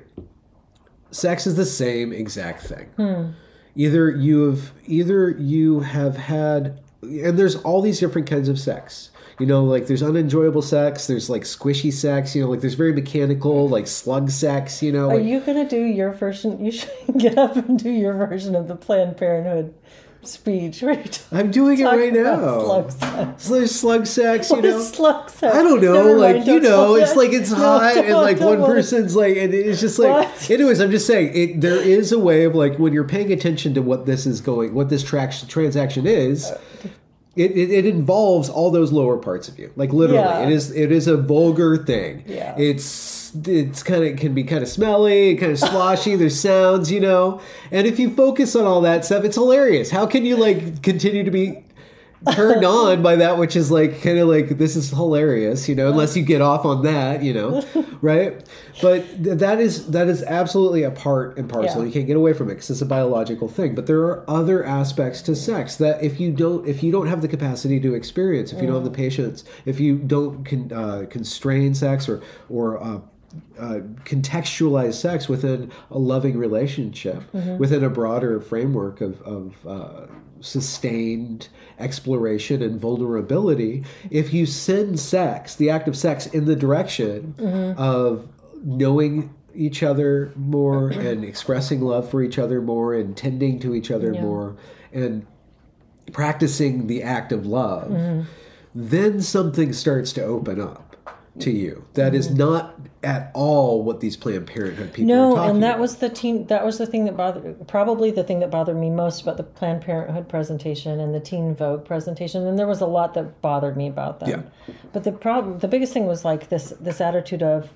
Sex is the same exact thing. Hmm. Either you have either you have had, and there's all these different kinds of sex. You know, like there's unenjoyable sex, there's like squishy sex, you know, like there's very mechanical, like slug sex, you know. Are Like, you going to do your version? You should get up and do your version of the Planned Parenthood speech. Where you talk I'm doing it right about now. Slug sex. So there's slug sex, you What know. is slug sex? I don't know, Never like mind, you don't know, tell it's me. like it's No, hot, and don't- like don't one wanna- person's like, and it's just like. What? Anyways, I'm just saying, it, there is a way of like when you're paying attention to what this is going, what this tra- transaction is. It, it it involves all those lower parts of you, like literally. Yeah. It is it is a vulgar thing. Yeah. It's it's kind of can be kind of smelly, kind of sloshy. There's sounds, you know. And if you focus on all that stuff, it's hilarious. How can you like continue to be turned on by that, which is like kind of like this is hilarious, you know, unless you get off on that, you know, right? But th- that is that is absolutely a part and parcel. Yeah. You can't get away from it because it's a biological thing. But there are other aspects to sex that if you don't if you don't have the capacity to experience, if you don't have the patience, if you don't con, uh, constrain sex or or uh, uh, contextualize sex within a loving relationship, Mm-hmm. within a broader framework of, of uh, sustained exploration and vulnerability, if you send sex, the act of sex, in the direction Mm-hmm. of knowing each other more and expressing love for each other more and tending to each other Yeah. more and practicing the act of love, Mm-hmm. then something starts to open up to you. That is not at all what these Planned Parenthood people are No, talking and that about. was the teen. That was the thing that bothered, probably the thing that bothered me most about the Planned Parenthood presentation and the Teen Vogue presentation. And there was a lot that bothered me about them. Yeah. But the problem, the biggest thing was like this this attitude of,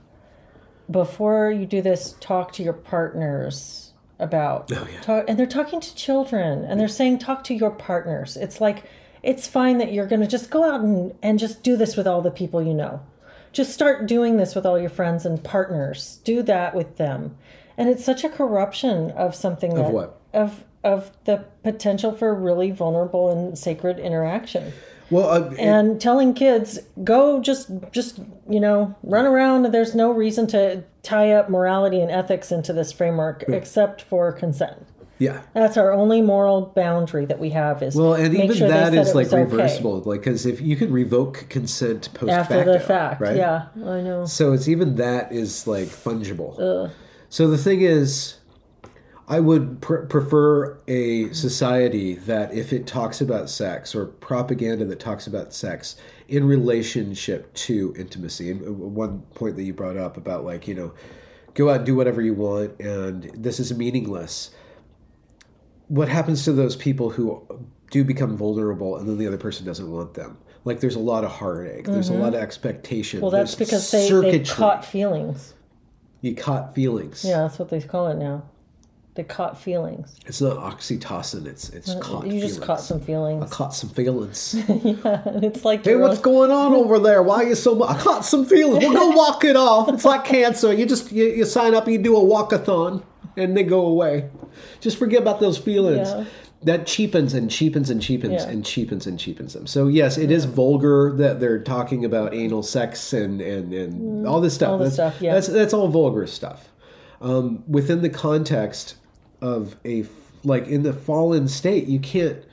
before you do this, talk to your partners about. Oh, yeah. talk, and they're talking to children, and they're saying talk to your partners. It's like, it's fine that you're going to just go out and, and just do this with all the people you know. Just start doing this with all your friends and partners. Do that with them. And it's such a corruption of something that... Of what? Of, of the potential for really vulnerable and sacred interaction. Well, uh, And telling kids, go just, just you know, run around. There's no reason to tie up morality and ethics into this framework except for consent. Yeah. That's our only moral boundary that we have is Well, and make even sure they that said is it like was okay. reversible. Like, because if you can revoke consent post After facto, the fact. right? Yeah, I know. So it's even that is like fungible. Ugh. So the thing is, I would pr- prefer a society that if it talks about sex or propaganda that talks about sex in relationship to intimacy. And one point that you brought up about like, you know, go out and do whatever you want and this is meaningless. What happens to those people who do become vulnerable and then the other person doesn't want them? Like there's a lot of heartache. There's Mm-hmm. a lot of expectation. Well, that's There's because they, they circuitry. caught feelings. You caught feelings. Yeah, that's what they call it now. They caught feelings. It's not oxytocin. It's it's caught You feelings. just caught some I feelings. caught some feelings. Yeah, and it's like Hey, you're what's on- going on over there? Why are you so much? I caught some feelings. Well, go walk it off. It's like cancer. You just you, you sign up, you do a walkathon, and they go away. Just forget about those feelings. Yeah. That cheapens and cheapens and cheapens Yeah. and cheapens and cheapens them. So yes, it is vulgar that they're talking about anal sex and and, and all this stuff. all this that's, stuff, yeah. That's that's all vulgar stuff. Um, within the context of a like in the fallen state, you can't.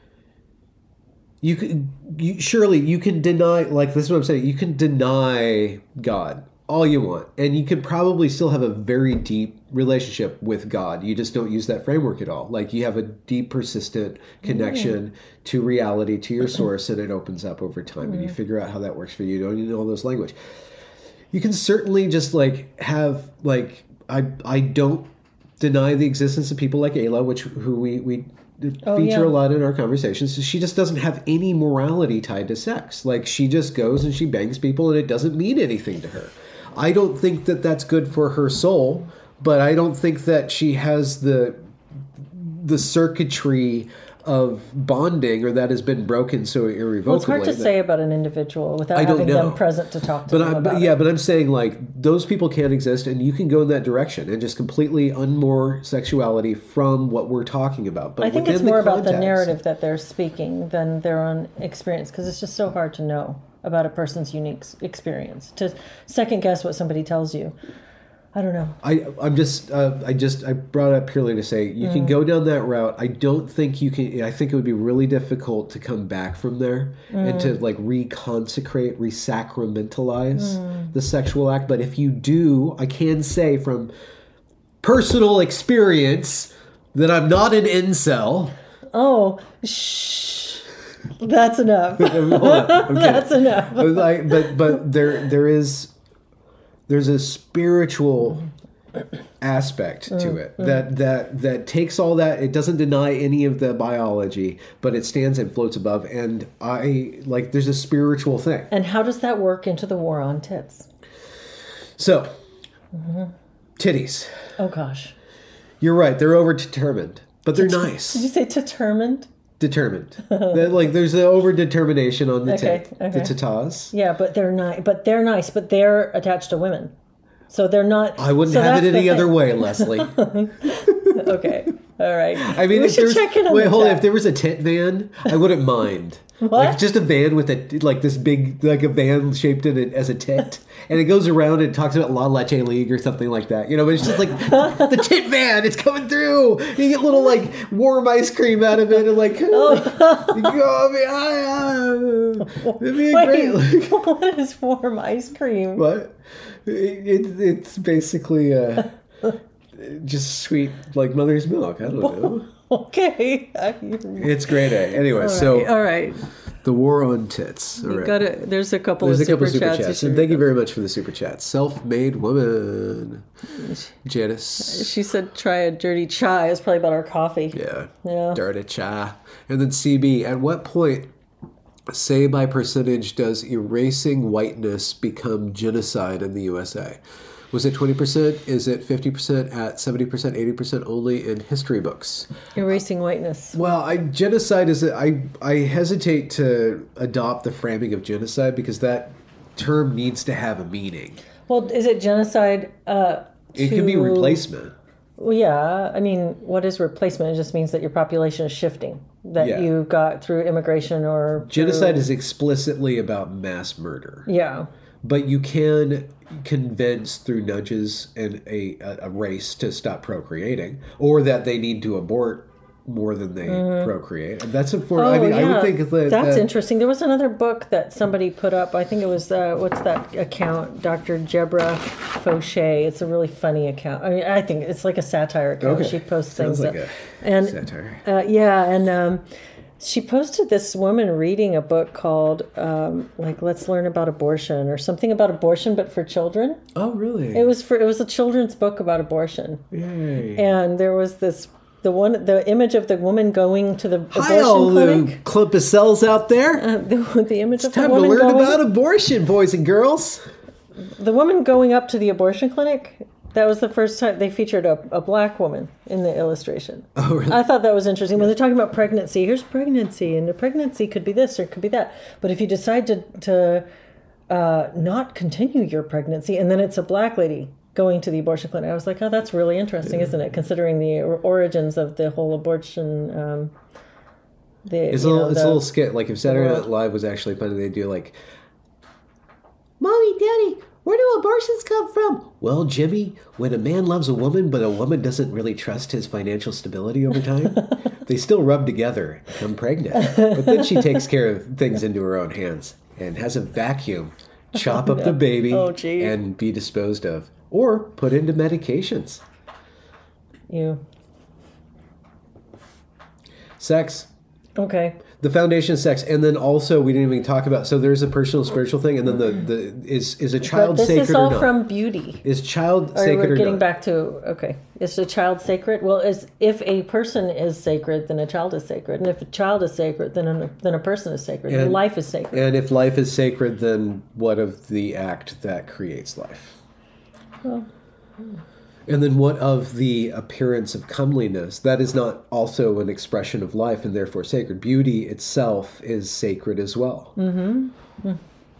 You can you surely you can deny like this is what I'm saying. You can deny God all you want, and you can probably still have a very deep relationship with God. You just don't use that framework at all. Like you have a deep, persistent connection mm. to reality, to your source, and it opens up over time, mm. and you figure out how that works for you. You don't even know all those language. You can certainly just like have like I I don't deny the existence of people like Ayla, which who we we. Oh, feature yeah. a lot in our conversations. She just doesn't have any morality tied to sex. Like she just goes and she bangs people and it doesn't mean anything to her. I don't think that that's good for her soul, but I don't think that she has the the circuitry of bonding or that has been broken so irrevocably. Well, it's hard to that, say about an individual without I don't having know. them present to talk to But them I, about but yeah, it. but I'm saying like those people can't exist, and you can go in that direction and just completely unmoor sexuality from what we're talking about. But I think within it's more the about the context- narrative that they're speaking than their own experience, because it's just so hard to know about a person's unique s- experience. To second guess what somebody tells you, I don't know. I I'm just uh, I just I brought it up purely to say you Mm. can go down that route. I don't think you can. I think it would be really difficult to come back from there and to Mm. like reconsecrate, resacramentalize Mm. the sexual act. But if you do, I can say from personal experience that I'm not an incel. Oh, shh. That's enough. Hold on, okay. That's enough. But, like, but but there there is there's a spiritual aspect to Mm, it that that that takes all that. It doesn't deny any of the biology, but it stands and floats above. And I like there's a spiritual thing. And how does that work into the war on tits? So titties. Oh gosh. You're right. They're over determined, but they're nice. Did you say determined? Determined. They're, like there's an over determination on the Okay, tit, okay. the tatas. Yeah, but they're nice. But they're nice. But they're attached to women, so they're not. I wouldn't so have it that's the any other thing. way, Leslie. Okay, all right. I mean, we if should there's check in on wait, the hold on. chat. If there was a tit van, I wouldn't mind. What? Like just a van with a like this big like a van shaped in it as a tit, and it goes around and talks about La Leche League or something like that. You know, but it's just like the tit van. It's coming through. You get little like warm ice cream out of it, and like oh, you go, I mean, I, uh, it'd be a great. Like, What is warm ice cream? what? It, it, it's basically uh, just sweet like mother's milk. I don't know. Okay. I- It's grade A. Anyway, all so right, all right. the war on tits. All You right. got it. There's a couple There's of a couple super, of super chats. chats. you And should thank you read very much for the super chats. Self-made woman. Janice. She said try a dirty chai. It's probably about our coffee. Yeah. Yeah. Dirty cha. And then C B. At what point, say by percentage, does erasing whiteness become genocide in the U S A? Was it twenty percent? Is it fifty percent at seventy percent, eighty percent only in history books? Erasing whiteness. Well, I, genocide is a, I I hesitate to adopt the framing of genocide because that term needs to have a meaning. Well, is it genocide? Uh, It could be to- replacement. Well, yeah. I mean, what is replacement? It just means that your population is shifting. That Yeah. you got through immigration or Genocide through, is explicitly about mass murder. yeah. but you can convince through nudges and a, a race to stop procreating, or that they need to abort more than they mm-hmm. procreate. And that's a form. Oh, I mean, yeah. I would think that that's that, interesting. There was another book that somebody put up. I think it was uh, what's that account? Doctor Jebra Fauché. It's a really funny account. I mean, I think it's like a satire account. Okay. She posts Sounds things like up. a and satire. Uh, yeah, and um, she posted this woman reading a book called um, like Let's Learn About Abortion or something about abortion, but for children. Oh, really? It was for it was a children's book about abortion. Yay! And there was this. The one, the image of the woman going to the abortion Hi, all clinic. the clump of cells out there. Uh, the, the image It's of the time to woman learn going, about abortion, boys and girls. the woman going up to the abortion clinic. That was the first time they featured a, a black woman in the illustration. Oh, really? I thought that was interesting. When they're talking about pregnancy, here's pregnancy, and the pregnancy could be this or it could be that. But if you decide to to uh, not continue your pregnancy, and then it's a black lady going to the abortion clinic, I was like, oh, that's really interesting, yeah. isn't it? Considering the origins of the whole abortion. Um, the, it's a you little, know, it's the, a little skit. Like if Saturday Night Live was actually funny, they'd do like, "Mommy, Daddy, where do abortions come from?" Well, Jimmy, when a man loves a woman, but a woman doesn't really trust his financial stability over time, they still rub together and become pregnant. But then she takes care of things into her own hands and has a vacuum chop up the baby oh, and be disposed of. Or put into medications. You. Sex. Okay. The foundation of sex. And then also, we didn't even talk about, so there's a personal spiritual thing, and then the, the is is a child but this sacred is all or not? from beauty. Is child Or sacred we're or getting not? back to, okay. Is a child sacred? Well, is, if a person is sacred, then a child is sacred. And if a child is sacred, then a, then a person is sacred. And, And- life is sacred. And if life is sacred, then what of the act that creates life? Well, And then what of the appearance of comeliness? That is not also an expression of life and therefore sacred. Beauty itself is sacred as well. Mm-hmm. Mm.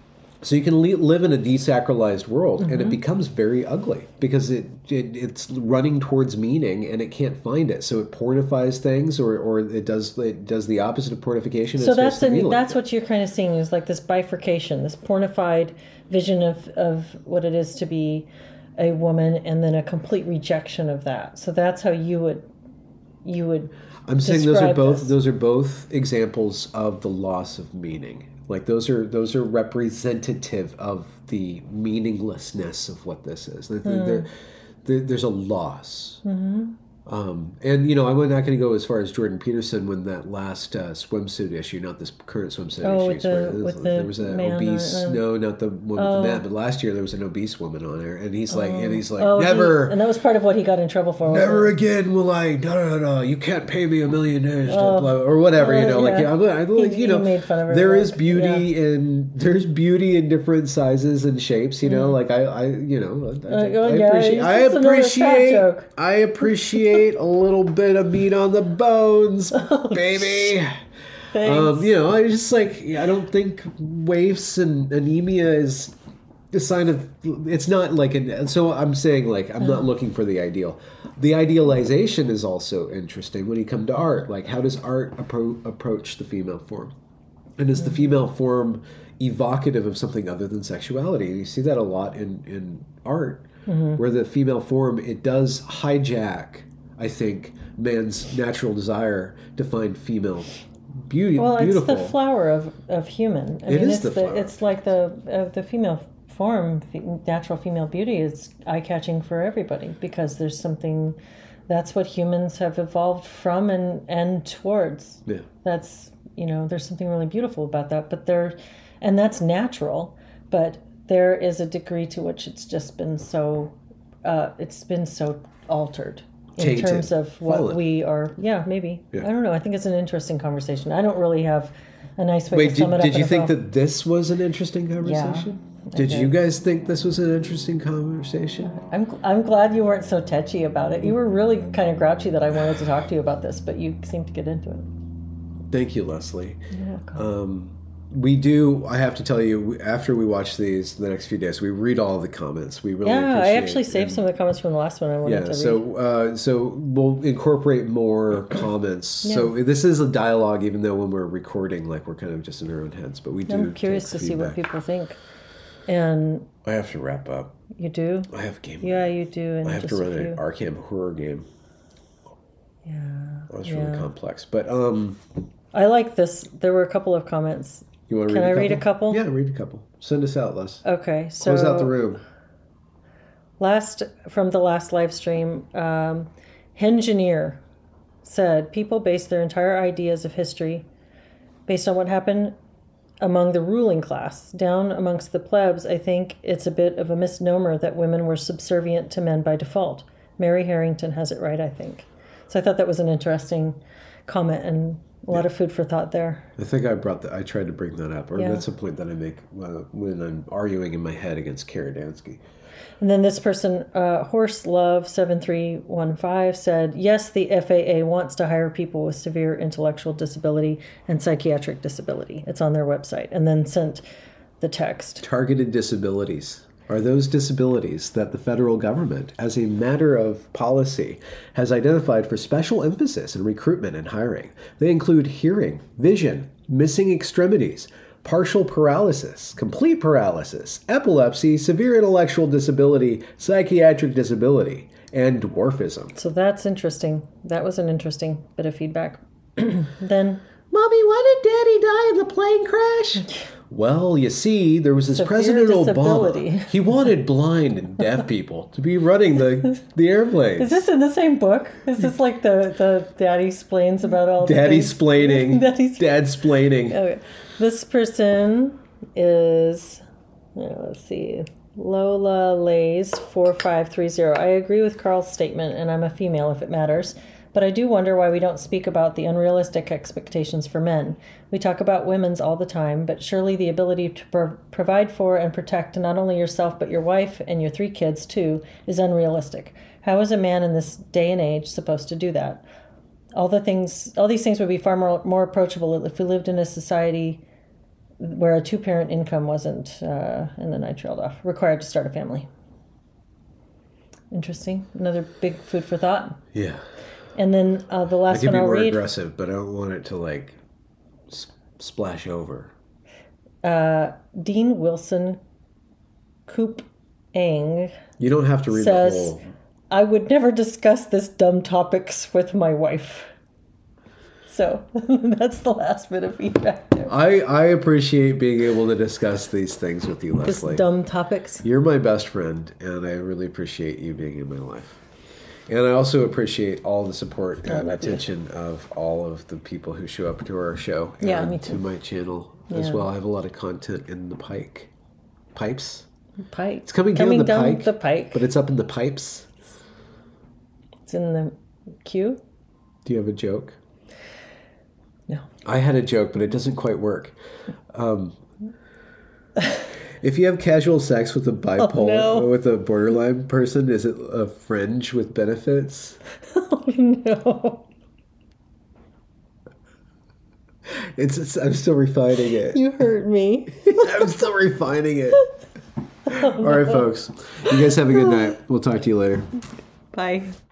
So you can li- live in a desacralized world, Mm-hmm. and it becomes very ugly because it, it it's running towards meaning and it can't find it. So it pornifies things, or, or it does it does the opposite of pornification. So it starts that's to the, be like that's it. what you're kind of seeing is like this bifurcation, this pornified vision of, of what it is to be a woman, and then a complete rejection of that. So that's how you would you would. I'm saying those are both this. those are both examples of the loss of meaning. Like those are those are representative of the meaninglessness of what this is. There, Mm. there, there, there's a loss. Mm-hmm. Um, and, you know, I'm not going to go as far as Jordan Peterson when that last uh, swimsuit issue, not this current swimsuit Oh, issue. with the- where there was, with the there was an man obese, or, um, no, not the one with oh. the man, but last year there was an obese woman on there. And he's like, and he's like, Oh, he- never, and that was part of what he got in trouble for. wasn't never it? again will I, no, no, no, you can't pay me a million dollars, to blah, or whatever, you Oh, know, like, yeah. I'm, I, like, He- you he know, made fun of her, there like, is beauty in, there's beauty in different sizes and shapes, you know, like I, I, you know, I, Like, oh, I yeah, appreciate, it's I just another fat appreciate, joke. I appreciate a little bit of meat on the bones, baby. Thanks. Um, you know, I just like, I don't think waifs and anemia is a sign of, it's not like, an, so I'm saying like, I'm not looking for the ideal. The idealization is also interesting when you come to art. Like, how does art appro- approach the female form? And is the female form evocative of something other than sexuality? And you see that a lot in, in art, Mm-hmm. where the female form, it does hijack, I think, man's natural desire to find female beauty. Well, beautiful. it's the flower of, of human. I It mean, is it's the flower. It's like the uh, the female form, fe- natural female beauty is eye catching for everybody because there's something. That's what humans have evolved from and and towards. Yeah. That's you know, there's something really beautiful about that. But there, and that's natural. But there is a degree to which it's just been so. Uh, it's been so altered. In Tainted. terms of what Fallen. we are, yeah, maybe. Yeah. I don't know. I think it's an interesting conversation. I don't really have a nice way Wait, to sum did, it up. did in you a think bow. that this was an interesting conversation? I Did did. you guys think this was an interesting conversation? I'm I'm glad you weren't so touchy about it. You were really kind of grouchy that I wanted to talk to you about this, but you seemed to get into it. Thank you, Leslie. You're welcome. Um, we do, I have to tell you, we- after we watch these the next few days, we read all the comments. We really yeah, I appreciate actually saved and- some of the comments from the last one I wanted Yeah, to read. so uh, so we'll incorporate more comments. So this is a dialogue, even though when we're recording, like we're kind of just in our own heads. But we do. I'm curious to take see what feedback. people think. And I have to wrap up. you do? I have a game. Yeah, you do. And I have just to run a few. an Arkham horror game. Yeah. That was yeah. really complex. But um, I like this. There were a couple of comments. you want to Can read I a couple? read a couple? Yeah, read a couple. Send us out, Les. Okay, so Close out the room. last from the last live stream, um, Engineer said people base their entire ideas of history based on what happened among the ruling class. Down amongst the plebs, I think it's a bit of a misnomer that women were subservient to men by default. Mary Harrington has it right, I think. So I thought that was an interesting comment and a lot of food for thought there. I think I brought that. I tried to bring that up, or Yeah. that's a point that I make uh, when I'm arguing in my head against Kara Dansky. And then this person, uh, Horse Love seven three one five, said, yes, the F A A wants to hire people with severe intellectual disability and psychiatric disability. It's on their website. And then sent the text. Targeted disabilities are those disabilities that the federal government, as a matter of policy, has identified for special emphasis in recruitment and hiring. They include hearing, vision, missing extremities, partial paralysis, complete paralysis, epilepsy, severe intellectual disability, psychiatric disability, and dwarfism. So that's interesting. That was an interesting bit of feedback. Then, Mommy, why did Daddy die in the plane crash? Well, you see, there was this Severe President disability. Obama. He wanted blind and deaf people to be running the, the airplanes. Is this in the same book? Is this like the, the Daddy explains about all the Daddy things? splaining. Daddy's- Dad splaining. Okay. This person is, uh, let's see, Lola Lays four five three zero. I agree with Carl's statement, and I'm a female if it matters. But I do wonder why we don't speak about the unrealistic expectations for men. We talk about women's all the time, but surely the ability to pro- provide for and protect not only yourself but your wife and your three kids too is unrealistic. How is a man in this day and age supposed to do that? All the things, all these things would be far more, more approachable if we lived in a society where a two-parent income wasn't, uh, and then I trailed off, required to start a family. Interesting. Another big food for thought. Yeah. And then uh, the I last can one be I'll more read. aggressive, but I don't want it to, like, s- splash over. Uh, Dean Wilson Coop Ang You don't have to read says, the whole... I would never discuss this dumb topics with my wife. So that's the last bit of feedback there. I, I appreciate being able to discuss these things with you, Just Leslie. dumb topics. You're my best friend, and I really appreciate you being in my life. And I also appreciate all the support and attention of all of the people who show up to our show and Yeah, me to too. my channel as Yeah. well. I have a lot of content in the pike. Pipes? Pike. It's coming, Coming down, the, down pike, the pike. but it's up in the pipes. It's in the queue. Do you have a joke? No. I had a joke, but it doesn't quite work. Um, if you have casual sex with a bipolar, Oh, no. with a borderline person, is it a fringe with benefits? Oh, no. It's, it's I'm still refining it. You hurt me. I'm still refining it. All right, folks. You guys have a good night. We'll talk to you later. Bye.